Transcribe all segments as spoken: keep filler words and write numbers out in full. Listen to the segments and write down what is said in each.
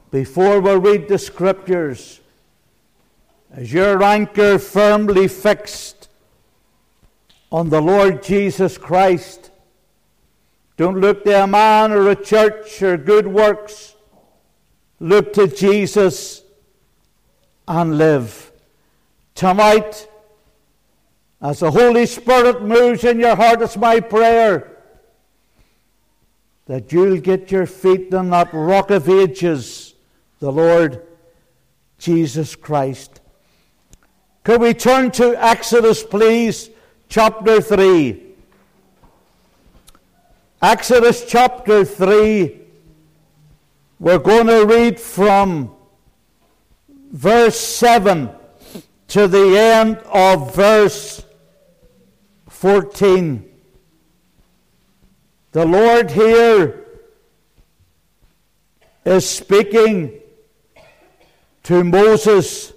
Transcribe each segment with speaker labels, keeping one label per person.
Speaker 1: before we read the Scriptures, as your anchor firmly fixed on the Lord Jesus Christ, don't look to a man or a church or good works. Look to Jesus and live. Tonight, as the Holy Spirit moves in your heart, it's my prayer that you'll get your feet on that rock of ages, the Lord Jesus Christ. Could we turn to Exodus, please, chapter three. Exodus chapter three. We're going to read from verse seven to the end of verse fourteen. The Lord here is speaking to Moses.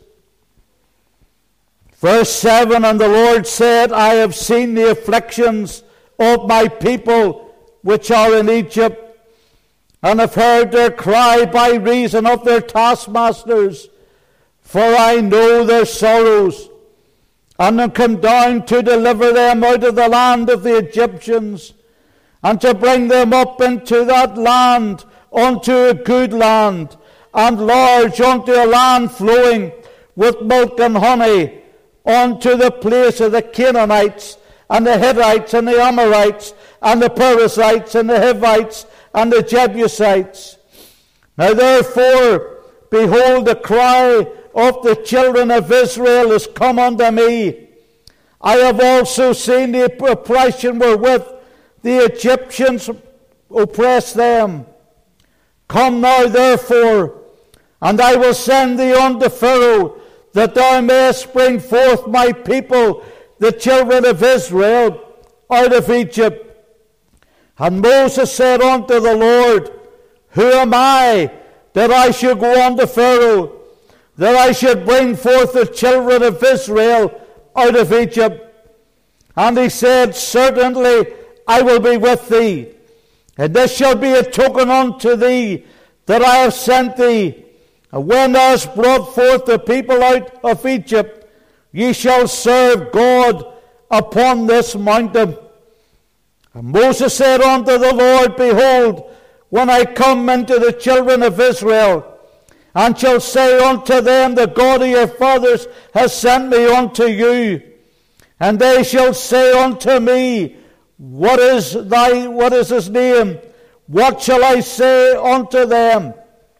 Speaker 1: Verse seven, and the Lord said, I have seen the afflictions of my people which are in Egypt, and have heard their cry by reason of their taskmasters. For I know their sorrows, and am come down to deliver them out of the land of the Egyptians, and to bring them up into that land, unto a good land, and large, unto a land flowing with milk and honey, unto the place of the Canaanites, and the Hittites, and the Amorites, and the Perizzites, and the Hivites, and the Jebusites. Now therefore, behold, the cry of the children of Israel is come unto me. I have also seen the oppression wherewith the Egyptians oppress them. Come now therefore, and I will send thee unto Pharaoh, that thou mayest bring forth my people, the children of Israel, out of Egypt. And Moses said unto the Lord, Who am I, that I should go unto Pharaoh, that I should bring forth the children of Israel out of Egypt? And he said, Certainly I will be with thee, and this shall be a token unto thee that I have sent thee. And when thou hast brought forth the people out of Egypt, ye shall serve God upon this mountain. And Moses said unto the Lord, Behold, when I come into the children of Israel, and shall say unto them, The God of your fathers has sent me unto you, and they shall say unto me, What is thy, what is his name? What shall I say unto them?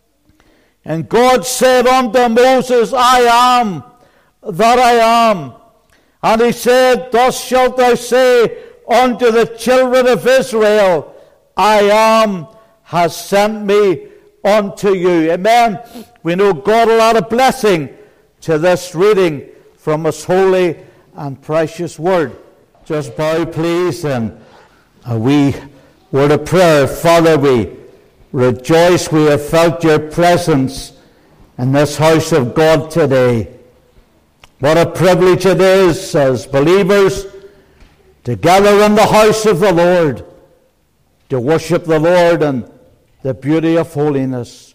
Speaker 1: And God said unto Moses, I am that I am. And he said, Thus shalt thou say unto the children of Israel, I am has sent me unto you. Amen. We know God will add a blessing to this reading from his holy and precious word. Just bow, please, and a wee word of prayer. Father, we rejoice we have felt your presence in this house of God today. What a privilege it is as believers to gather in the house of the Lord, to worship the Lord in the beauty of holiness.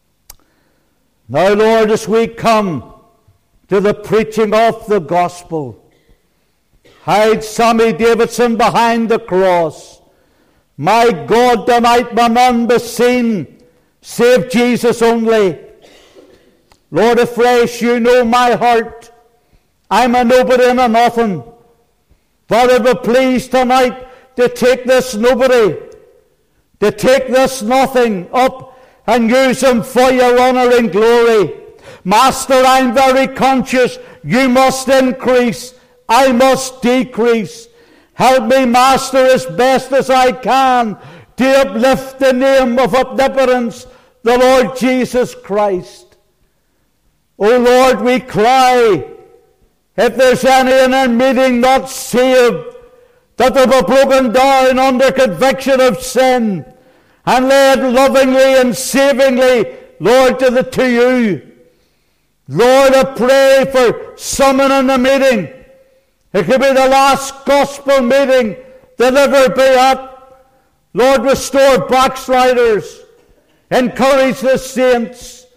Speaker 1: Now, Lord, as we come to the preaching of the gospel, hide Sammy Davidson behind the cross. My God, tonight may none be seen, save Jesus only. Lord, afresh, you know my heart. I'm a nobody and a nothing. Father, be pleased tonight to take this nobody, to take this nothing up and use him for your honor and glory. Master, I'm very conscious you must increase, I must decrease. Help me, Master, as best as I can to uplift the name of omnipotence, the Lord Jesus Christ. O Lord, we cry, if there's any in our meeting not saved, that they be broken down under conviction of sin and led lovingly and savingly, Lord, to the to you. Lord, I pray for someone in the meeting. It could be the last gospel meeting they'll ever be at. Lord, restore backsliders. Encourage the saints.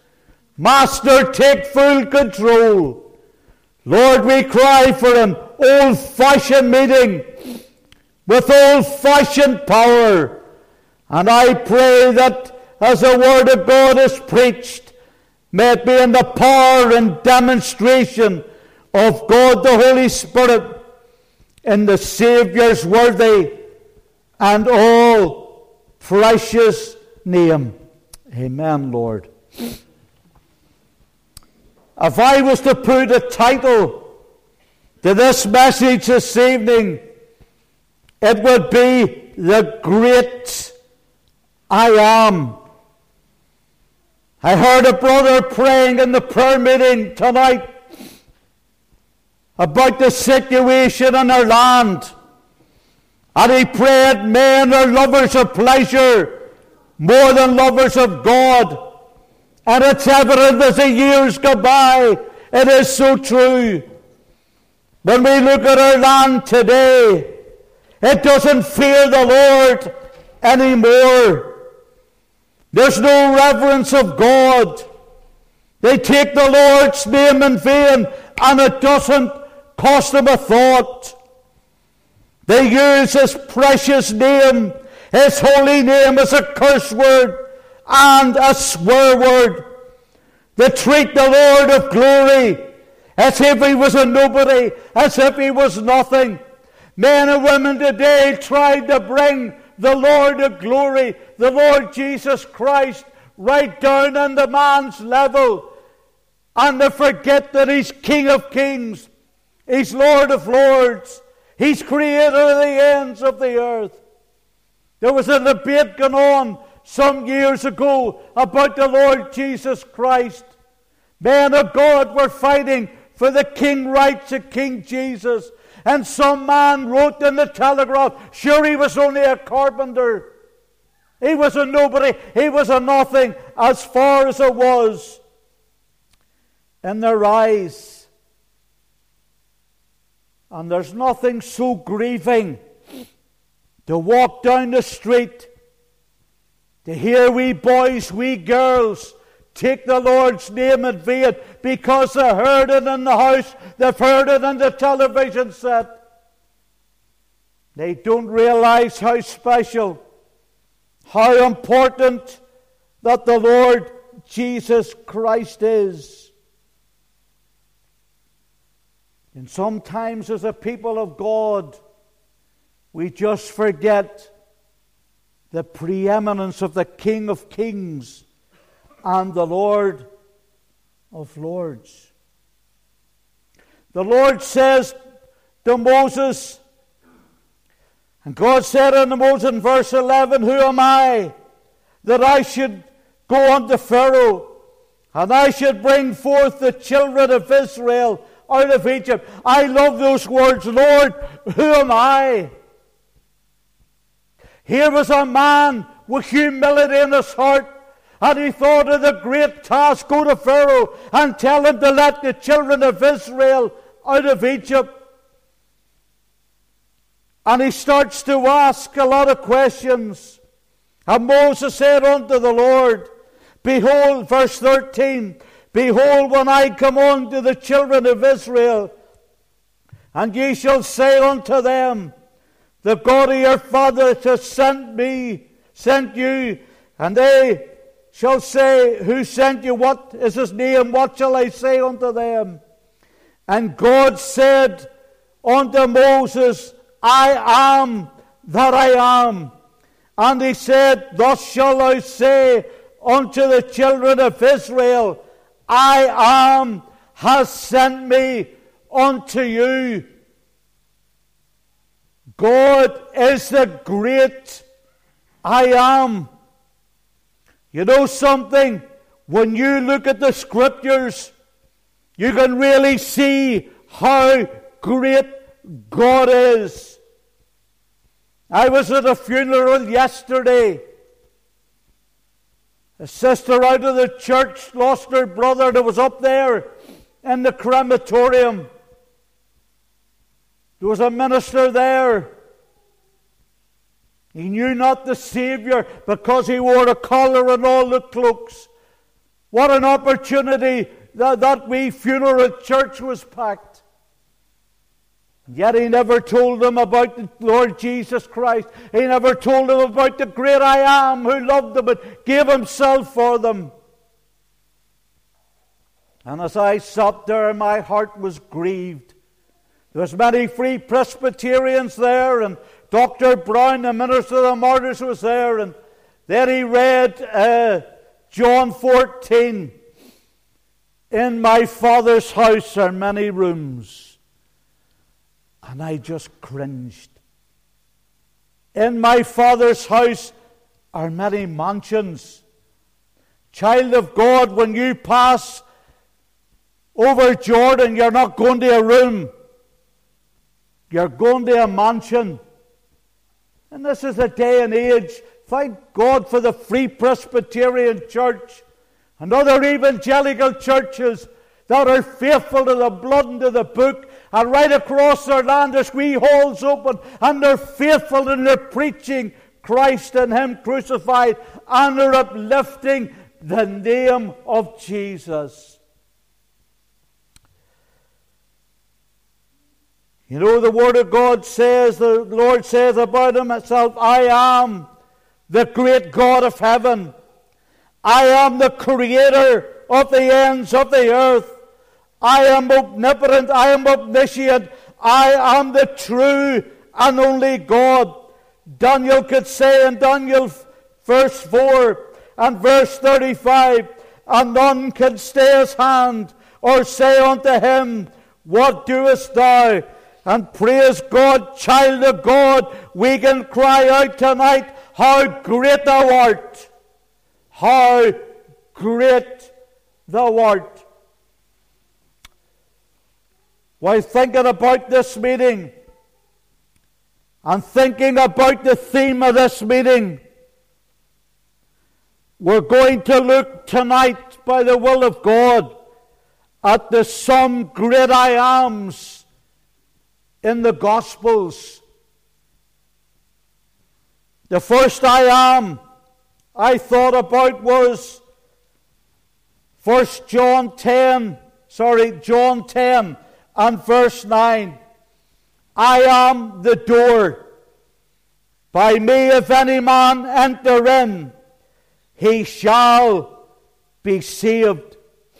Speaker 1: Master, take full control. Lord, we cry for an old-fashioned meeting with old-fashioned power. And I pray that as the Word of God is preached, may it be in the power and demonstration of God the Holy Spirit, in the Saviour's worthy and all precious name. Amen, Lord. If I was to put a title to this message this evening, it would be The Great I Am. I heard a brother praying in the prayer meeting tonight about the situation in our land. And he prayed, men are lovers of pleasure more than lovers of God. And it's evident as the years go by, it is so true. When we look at our land today, it doesn't fear the Lord anymore. There's no reverence of God. They take the Lord's name in vain, and it doesn't cost them a thought. They use His precious name, His holy name, as a curse word and a swear word. They treat the Lord of glory as if He was a nobody, as if He was nothing. Men and women today tried to bring the Lord of glory, the Lord Jesus Christ, right down on the man's level. And they forget that He's King of kings. He's Lord of lords. He's Creator of the ends of the earth. There was a debate going on some years ago about the Lord Jesus Christ. Men of God were fighting for the king rights of King Jesus. And some man wrote in the Telegraph, sure, he was only a carpenter. He was a nobody. He was a nothing as far as it was in their eyes. And there's nothing so grieving to walk down the street, to hear wee boys, wee girls take the Lord's name in vain because they heard it in the house, they've heard it in the television set. They don't realize how special, how important that the Lord Jesus Christ is. And sometimes as a people of God, we just forget the preeminence of the King of Kings and the Lord of Lords. The Lord says to Moses, and God said unto Moses in verse eleven, who am I that I should go unto Pharaoh, and I should bring forth the children of Israel out of Egypt? I love those words, Lord, who am I? Here was a man with humility in his heart, and he thought of the great task, go to Pharaoh and tell him to let the children of Israel out of Egypt. And he starts to ask a lot of questions. And Moses said unto the Lord, behold, verse thirteen, behold, when I come unto the children of Israel, and ye shall say unto them, the God of your fathers has sent me, sent you, and they shall say, who sent you? What is his name? What shall I say unto them? And God said unto Moses, I am that I am. And he said, thus shall I say unto the children of Israel, I am has sent me unto you. God is the great I am. You know something? When you look at the Scriptures, you can really see how great God is. I was at a funeral yesterday. A sister out of the church lost her brother that was up there in the crematorium. There was a minister there. He knew not the Savior because he wore a collar and all the cloaks. What an opportunity that that wee funeral church was packed. Yet he never told them about the Lord Jesus Christ. He never told them about the great I Am who loved them and gave himself for them. And as I sat there, my heart was grieved. There was many Free Presbyterians there, and Doctor Brown, the minister of the martyrs, was there. And then he read uh, John fourteen. In my Father's house are many rooms. And I just cringed. In my Father's house are many mansions. Child of God, when you pass over Jordan, you're not going to a room. You're going to a mansion. And this is a day and age. Thank God for the Free Presbyterian Church and other evangelical churches that are faithful to the blood and to the book. And right across their land there's wee halls open, and they're faithful in their preaching Christ and Him crucified, and they're uplifting the name of Jesus. You know, the Word of God says, the Lord says about Himself, I am the great God of heaven. I am the creator of the ends of the earth. I am omnipotent. I am omniscient. I am the true and only God. Daniel could say in Daniel verse four and verse thirty-five, and none can stay his hand or say unto him, what doest thou? And praise God, child of God, we can cry out tonight, how great thou art. How great thou art. While thinking about this meeting and thinking about the theme of this meeting, we're going to look tonight, by the will of God, at the some great I ams in the Gospels. The first I am I thought about was First John ten, sorry, John ten and verse nine. I am the door. By me if any man enter in, he shall be saved.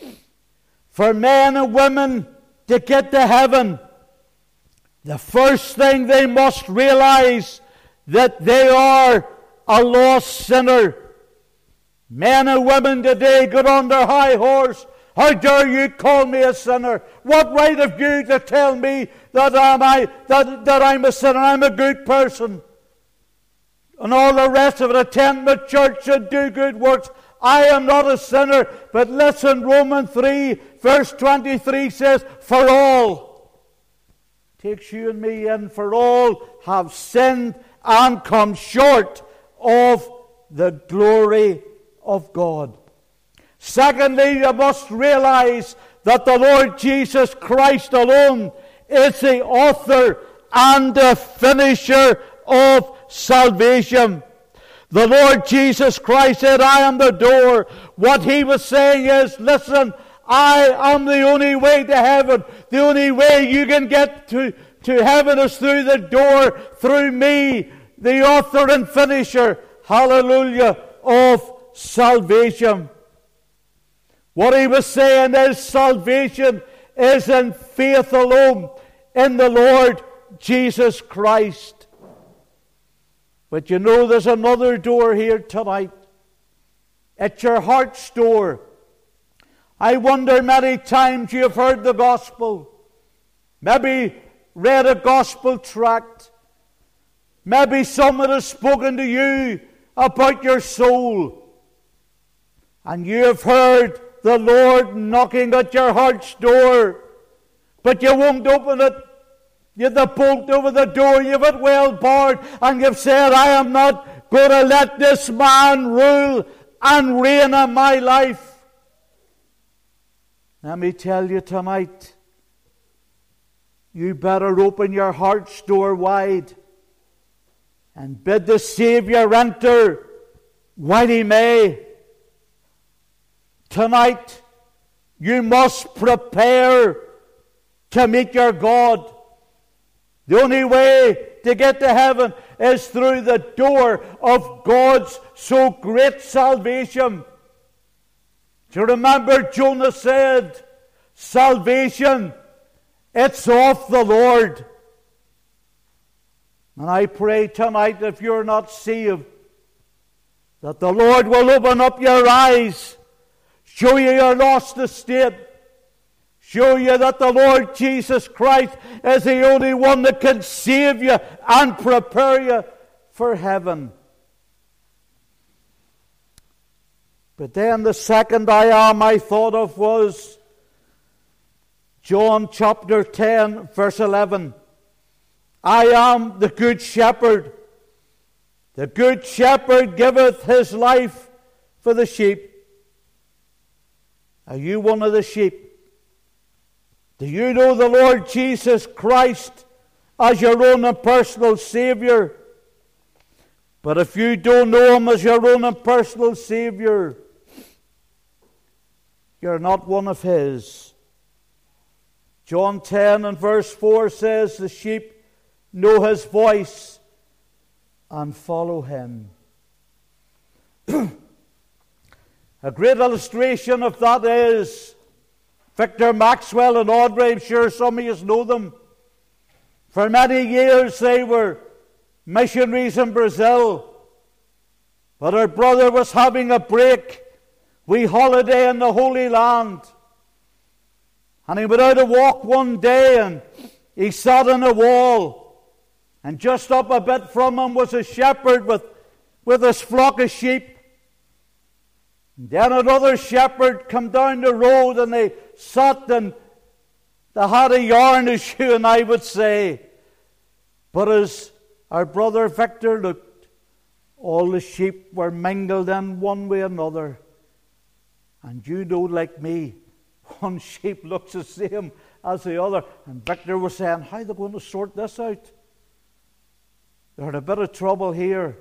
Speaker 1: For men and women to get to heaven, the first thing they must realize that they are a lost sinner. Men and women today get on their high horse. How dare you call me a sinner? What right have you to tell me that am I that, that I'm a sinner? I'm a good person. And all the rest of it, attend the church and do good works. I am not a sinner. But listen, Romans three, verse twenty-three says, for all, takes you and me in, for all have sinned and come short of the glory of God. Secondly, you must realize that the Lord Jesus Christ alone is the author and the finisher of salvation. The Lord Jesus Christ said, I am the door. What he was saying is, listen, I am the only way to heaven. The only way you can get to, to heaven is through the door, through me, the author and finisher, hallelujah, of salvation. What he was saying is salvation is in faith alone in the Lord Jesus Christ. But you know, there's another door here tonight. It's your heart's door. I wonder many times you have heard the gospel, maybe read a gospel tract, maybe someone has spoken to you about your soul, and you have heard the Lord knocking at your heart's door, but you won't open it. You have the bolt over the door, you have it well barred, and you've said, I am not going to let this man rule and reign in my life. Let me tell you tonight, you better open your heart's door wide and bid the Savior enter while he may. Tonight, you must prepare to meet your God. The only way to get to heaven is through the door of God's so great salvation. Do you remember Jonah said, salvation, it's of the Lord. And I pray tonight, if you're not saved, that the Lord will open up your eyes, show you your lost estate, show you that the Lord Jesus Christ is the only one that can save you and prepare you for heaven. But then the second I am I thought of was John chapter ten, verse eleven. I am the good shepherd. The good shepherd giveth his life for the sheep. Are you one of the sheep? Do you know the Lord Jesus Christ as your own and personal Savior? But if you don't know Him as your own and personal Savior, you're not one of His. John ten and verse four says, the sheep know His voice and follow Him. A great illustration of that is Victor Maxwell and Audrey. I'm sure some of you know them. For many years they were missionaries in Brazil. But her brother was having a break. We holiday in the Holy Land. And he went out to walk one day and he sat on a wall. And just up a bit from him was a shepherd with, with his flock of sheep. And then another shepherd come down the road and they sat and they had a yarn, as you and I would say. But as our brother Victor looked, all the sheep were mingled in one way or another. And you know, like me, one sheep looks the same as the other. And Victor was saying, how are they going to sort this out? They're in a bit of trouble here.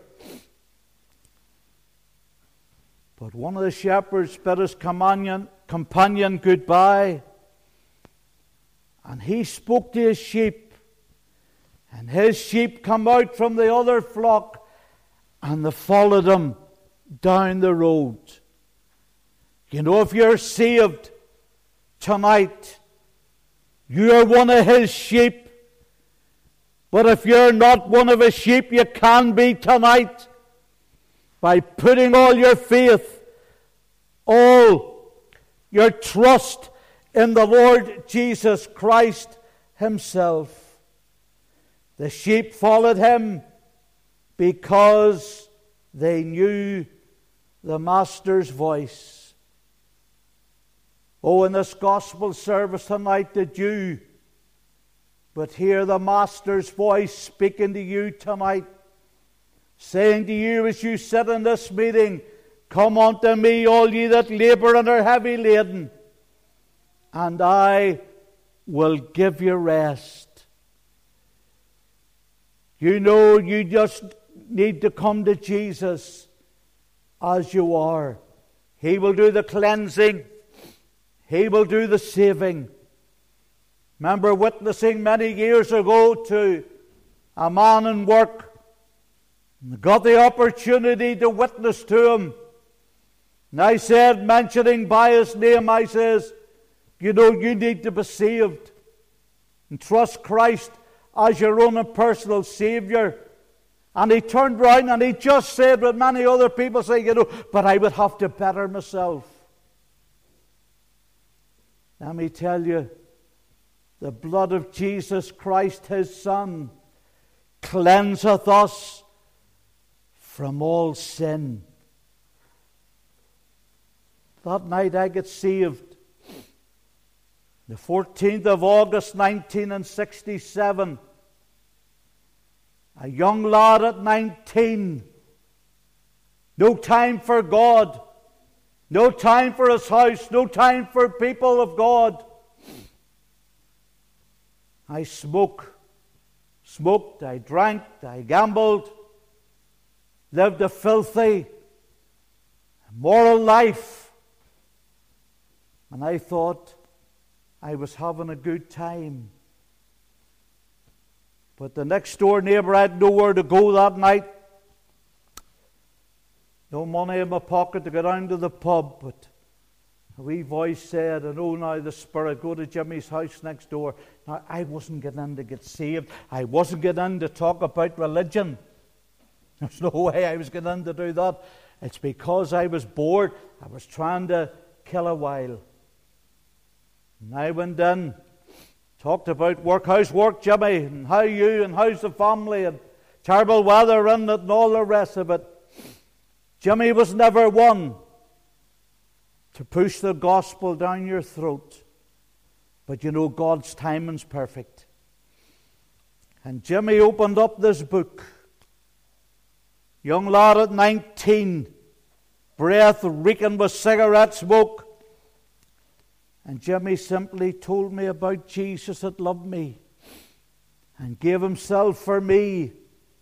Speaker 1: But one of the shepherds bid his companion, companion goodbye. And he spoke to his sheep. And his sheep come out from the other flock. And they followed him down the road. You know, if you're saved tonight, you are one of His sheep. But if you're not one of His sheep, you can be tonight by putting all your faith, all your trust in the Lord Jesus Christ Himself. The sheep followed Him because they knew the Master's voice. Oh, in this gospel service tonight, did you but hear the Master's voice speaking to you tonight, saying to you as you sit in this meeting, come unto me, all ye that labor and are heavy laden, and I will give you rest. You know, you just need to come to Jesus as you are. He will do the cleansing. He will do the saving. Remember witnessing many years ago to a man in work. I got the opportunity to witness to him. And I said, mentioning by his name, I says, you know, you need to be saved and trust Christ as your own and personal Savior. And he turned around and he just said what many other people say, you know, but I would have to better myself. Let me tell you, the blood of Jesus Christ, His Son, cleanseth us from all sin. That night I got saved. The fourteenth of August, nineteen sixty-seven. A young lad at nineteen. No time for God. No time for His house. No time for people of God. I smoked. Smoked. I drank. I gambled. Lived a filthy, immoral life. And I thought I was having a good time. But the next door neighbour, I had nowhere to go that night. No money in my pocket to go down to the pub. But a wee voice said, and oh now the Spirit, go to Jimmy's house next door. Now I wasn't getting in to get saved. I wasn't getting in to talk about religion. There's no way I was getting in to do that. It's because I was bored. I was trying to kill a while. And I went in, talked about work. How's work, Jimmy? And how you? And how's the family? And terrible weather in it and all the rest of it. Jimmy was never one to push the gospel down your throat. But you know, God's timing's perfect. And Jimmy opened up this book. Young lad at nineteen, breath reeking with cigarette smoke. And Jimmy simply told me about Jesus that loved me and gave himself for me.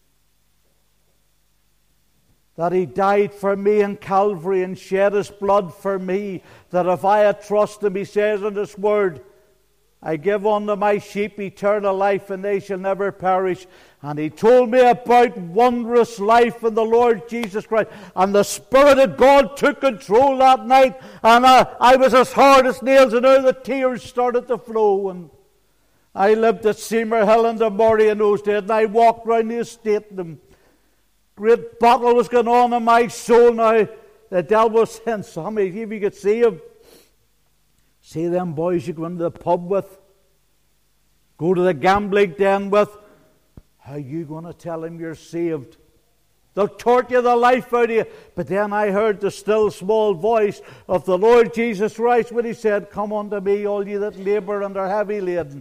Speaker 1: That he died for me in Calvary and shed his blood for me. That if I had trust him, he says in his word, I give unto my sheep eternal life, and they shall never perish. And he told me about wondrous life in the Lord Jesus Christ. And the Spirit of God took control that night. And I, I was as hard as nails, and now the tears started to flow. And I lived at Seymour Hill in the Murray in those days, and I walked round the estate, and the great battle was going on in my soul now. The devil was saying, Sammy, see if you get saved. See them boys you go into the pub with, go to the gambling den with. How are you going to tell them you're saved? They'll torture the life out of you. But then I heard the still small voice of the Lord Jesus Christ when he said, come unto me, all ye that labour and are heavy laden,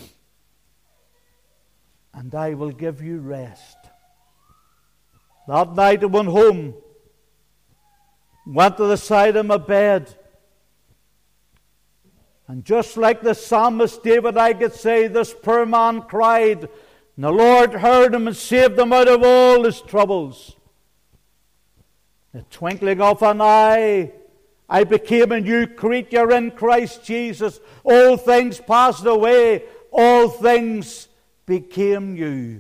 Speaker 1: and I will give you rest. That night I went home, went to the side of my bed, and just like the psalmist David, I could say, this poor man cried, and the Lord heard him and saved him out of all his troubles. The twinkling of an eye, I became a new creature in Christ Jesus. All things passed away, all things became new.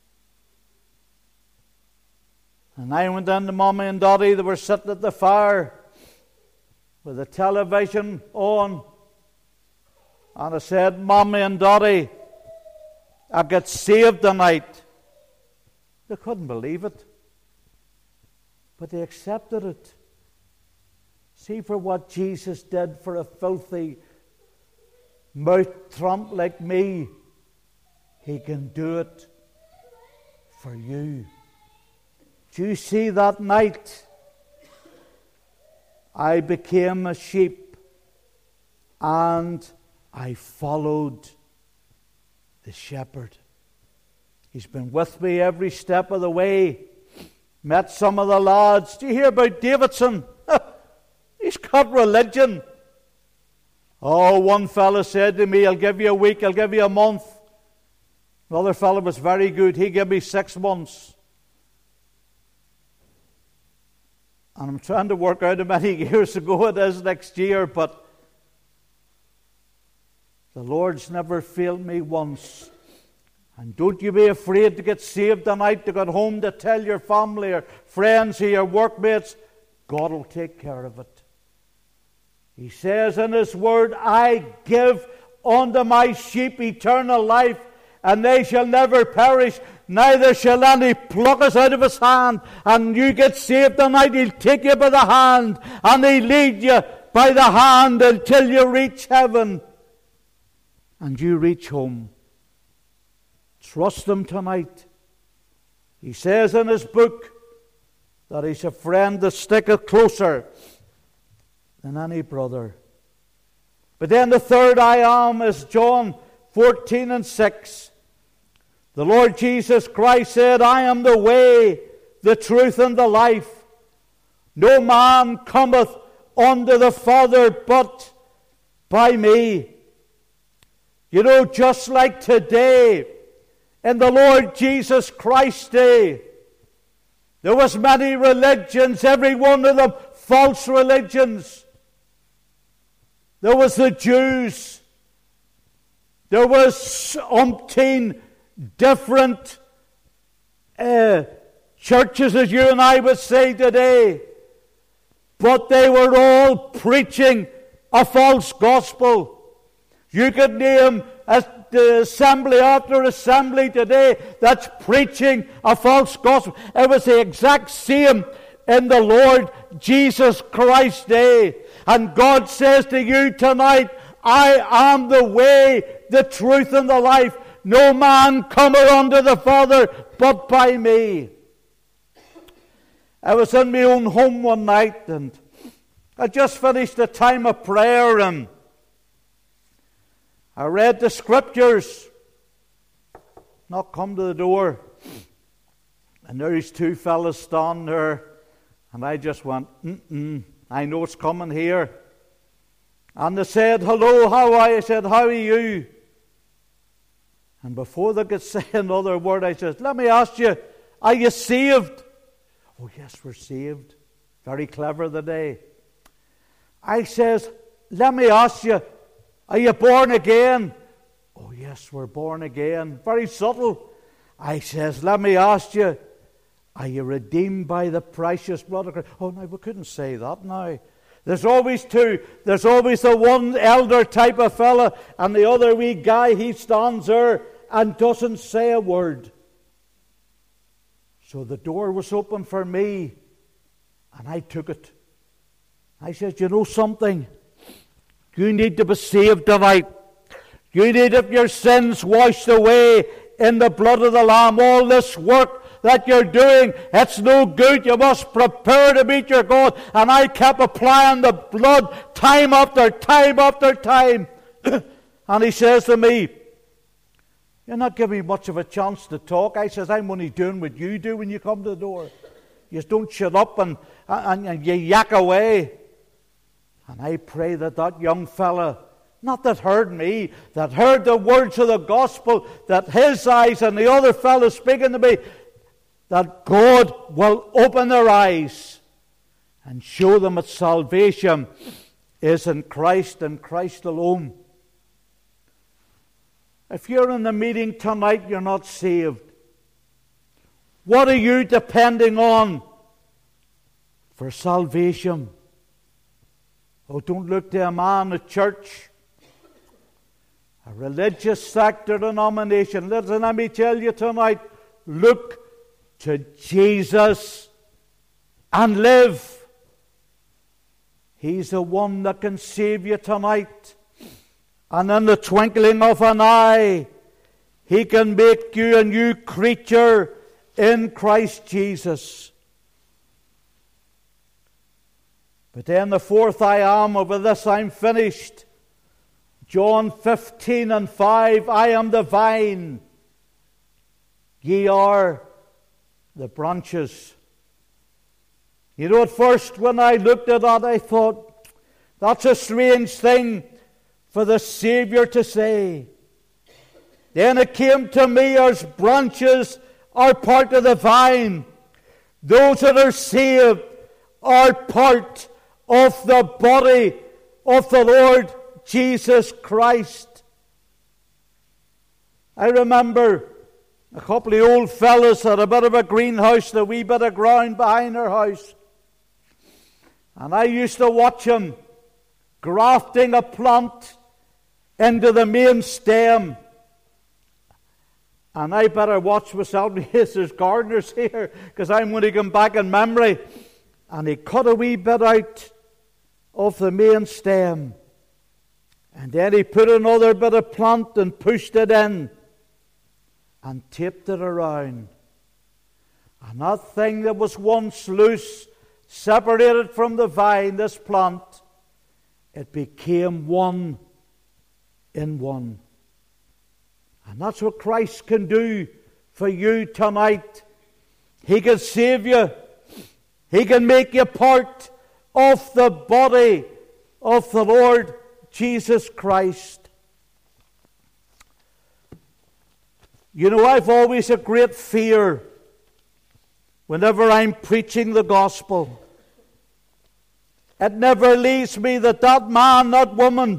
Speaker 1: And I went in to Mommy and Daddy. They were sitting at the fire with the television on. And I said, Mommy and Daddy, I got saved tonight. They couldn't believe it. But they accepted it. See, for what Jesus did for a filthy mouth trump like me, he can do it for you. Do you see that night? I became a sheep and I followed the shepherd. He's been with me every step of the way. Met some of the lads. Do you hear about Davidson? He's got religion. Oh, one fella said to me, I'll give you a week, I'll give you a month. Another fella was very good. He gave me six months. And I'm trying to work out how many years ago it is next year, but the Lord's never failed me once. And don't you be afraid to get saved tonight, to get home to tell your family or friends or your workmates. God will take care of it. He says in His Word, I give unto my sheep eternal life, and they shall never perish, neither shall any pluck us out of His hand. And you get saved tonight, He'll take you by the hand, and He'll lead you by the hand until you reach heaven. And you reach home. Trust Him tonight. He says in His book that He's a friend that sticketh closer than any brother. But then the third I am is John fourteen and six. The Lord Jesus Christ said, I am the way, the truth, and the life. No man cometh unto the Father but by me. You know, just like today, in the Lord Jesus Christ's day, there was many religions, every one of them false religions. There was the Jews. There was umpteen different uh, churches, as you and I would say today. But they were all preaching a false gospel. You could name the assembly after assembly today that's preaching a false gospel. It was the exact same in the Lord Jesus Christ's day. And God says to you tonight, I am the way, the truth, and the life. No man cometh unto the Father but by me. I was in my own home one night, and I just finished a time of prayer, and I read the scriptures. Not come to the door, and there's two fellas standing there, and I just went, mm-mm, I know it's coming here. And they said, hello, how are you? I said, how are you? And before they could say another word, I said, let me ask you, are you saved? Oh, yes, we're saved. Very clever today. I says, let me ask you, are you born again? Oh, yes, we're born again. Very subtle. I says, let me ask you, are you redeemed by the precious blood of Christ? Oh, no, we couldn't say that now. There's always two. There's always the one elder type of fella, and the other wee guy, he stands there and doesn't say a word. So the door was open for me, and I took it. I said, you know something? You need to be saved tonight. You need to have your sins washed away in the blood of the Lamb. All this work that you're doing, it's no good. You must prepare to meet your God. And I kept applying the blood time after time after time. And he says to me, you're not giving me much of a chance to talk. I says, I'm only doing what you do when you come to the door. You just don't shut up and, and, and you yak away. And I pray that that young fella, not that heard me, that heard the words of the gospel, that his eyes and the other fellow speaking to me, that God will open their eyes and show them that salvation is in Christ and Christ alone. If you're in the meeting tonight, you're not saved. What are you depending on for salvation? Oh, don't look to a man, a church, a religious sect or denomination. Listen, let me tell you tonight, look to Jesus and live. He's the one that can save you tonight. And in the twinkling of an eye, He can make you a new creature in Christ Jesus. But then the fourth I am, over this I'm finished. John fifteen and five, I am the vine, ye are the branches. You know, at first when I looked at that, I thought, that's a strange thing for the Savior to say. Then it came to me as branches are part of the vine. Those that are saved are part of the body of the Lord Jesus Christ. I remember a couple of old fellas had a bit of a greenhouse, a wee bit of ground behind their house. And I used to watch them grafting a plant into the main stem. And I better watch myself because there's gardeners here, because I'm going to come back in memory. And he cut a wee bit out of the main stem. And then he put another bit of plant and pushed it in and taped it around. And that thing that was once loose, separated from the vine, this plant, it became one in one. And that's what Christ can do for you tonight. He can save you. He can make you part of the body of the Lord Jesus Christ. You know, I've always a great fear whenever I'm preaching the gospel. It never leaves me that that man, that woman,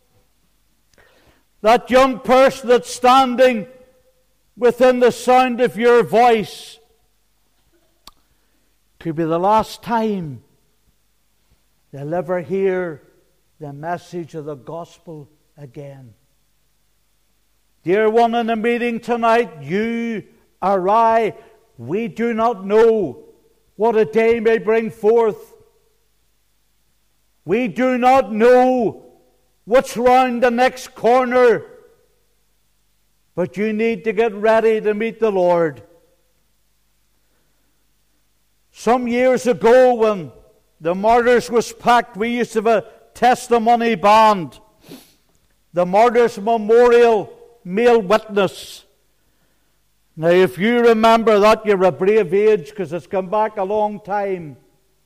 Speaker 1: that young person that's standing within the sound of your voice could be the last time they'll ever hear the message of the gospel again. Dear one in the meeting tonight, you or I, we do not know what a day may bring forth. We do not know what's round the next corner. But you need to get ready to meet the Lord. Some years ago, when the Martyrs was packed, we used to have a testimony band. The Martyrs Memorial Male Witness. Now, if you remember that, you're a brave age, because it's come back a long time.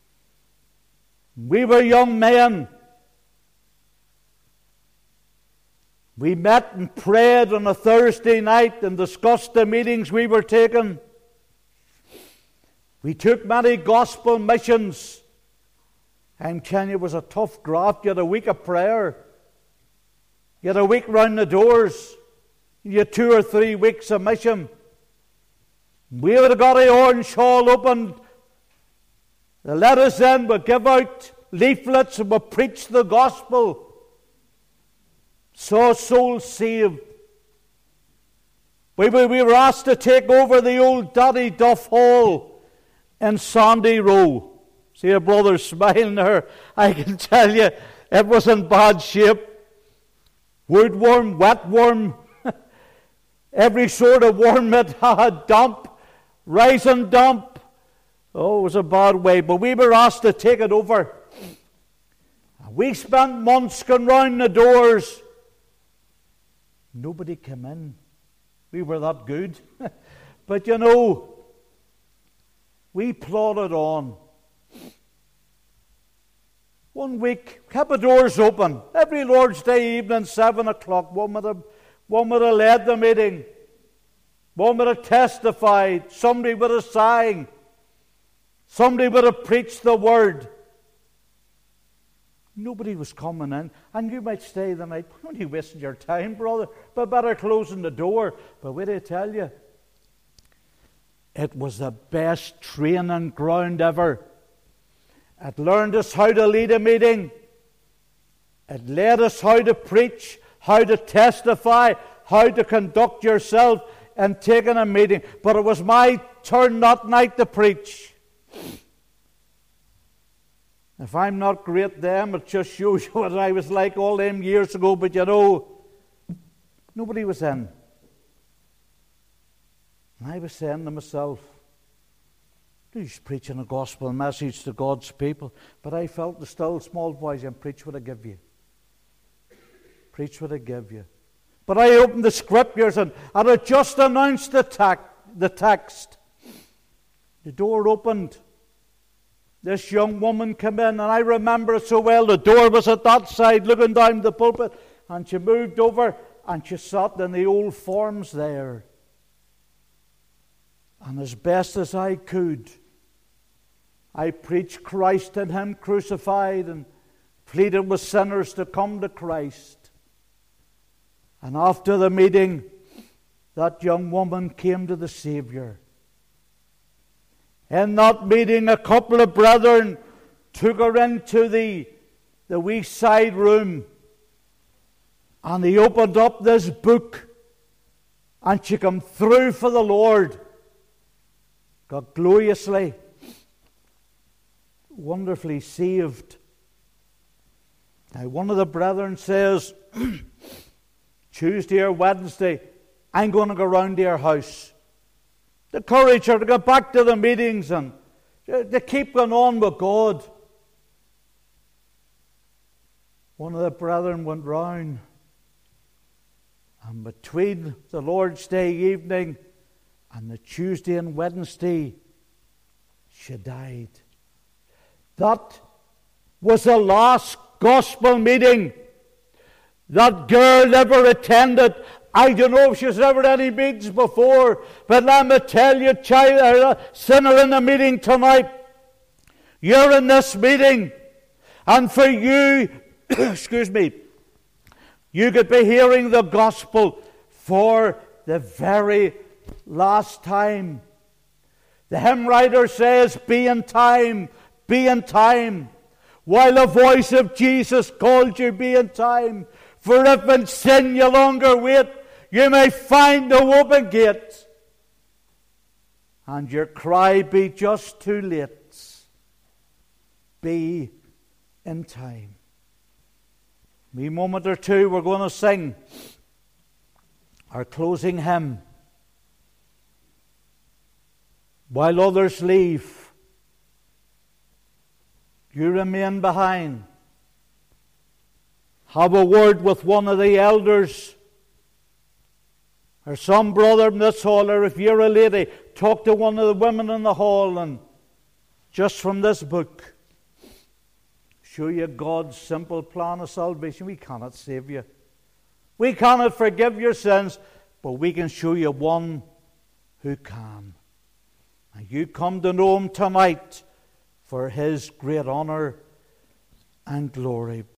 Speaker 1: We were young men. We met and prayed on a Thursday night and discussed the meetings we were taking. We took many gospel missions. I'm telling you, it was a tough graft. You had a week of prayer. You had a week round the doors. You had two or three weeks of mission. We would have got the orange hall opened. They let us in. We give out leaflets and we preach the gospel. Saw souls saved. We, we, we were asked to take over the old Daddy Duff Hall in Sandy Row. See a brother smiling there. I can tell you, it was in bad shape. Wood worm, wet worm, every sort of worm it had, dump, rising dump. Oh, it was a bad way. But we were asked to take it over. We spent months going round the doors. Nobody came in. We were that good. But you know, we plodded on. One week, kept the doors open. Every Lord's Day evening, seven o'clock, one would have, one would have led the meeting. One would have testified. Somebody would have sang. Somebody would have preached the word. Nobody was coming in. And you might stay the night. Why are you wasting your time, brother? But better closing the door. But wait, I tell you, it was the best training ground ever. It learned us how to lead a meeting. It led us how to preach, how to testify, how to conduct yourself in taking a meeting. But it was my turn that night to preach. If I'm not great then, it just shows you what I was like all them years ago. But you know, nobody was in. And I was saying to myself, he's preaching a gospel message to God's people. But I felt the still small voice, and preach what I give you. Preach what I give you. But I opened the scriptures and, and I just announced the, tac- the text. The door opened. This young woman came in, and I remember it so well. The door was at that side, looking down the pulpit. And she moved over, and she sat in the old forms there. And as best as I could, I preached Christ and Him crucified, and pleaded with sinners to come to Christ. And after the meeting, that young woman came to the Savior. In that meeting, a couple of brethren took her into the, the wee side room, and they opened up this book, and she came through for the Lord. Got gloriously, wonderfully saved. Now, one of the brethren says, Tuesday or Wednesday, I'm going to go round to your house. To encourage her to go back to the meetings and to keep going on with God. One of the brethren went round, and between the Lord's Day evening and the Tuesday and Wednesday, she died. That was the last gospel meeting that girl ever attended. I don't know if she's ever had any meetings before, but let me tell you, child, uh, sinner in the meeting tonight, you're in this meeting, And for you, excuse me, you could be hearing the gospel for the very last time. The hymn writer says, be in time, be in time. While the voice of Jesus called you, be in time. For if in sin you longer wait, you may find no open gate, and your cry be just too late. Be in time. In a moment or two, we're going to sing our closing hymn. While others leave, you remain behind. Have a word with one of the elders, or some brother in this hall, or if you're a lady, talk to one of the women in the hall, and just from this book, show you God's simple plan of salvation. We cannot save you. We cannot forgive your sins, but we can show you one who can. And you come to know him tonight for his great honor and glory.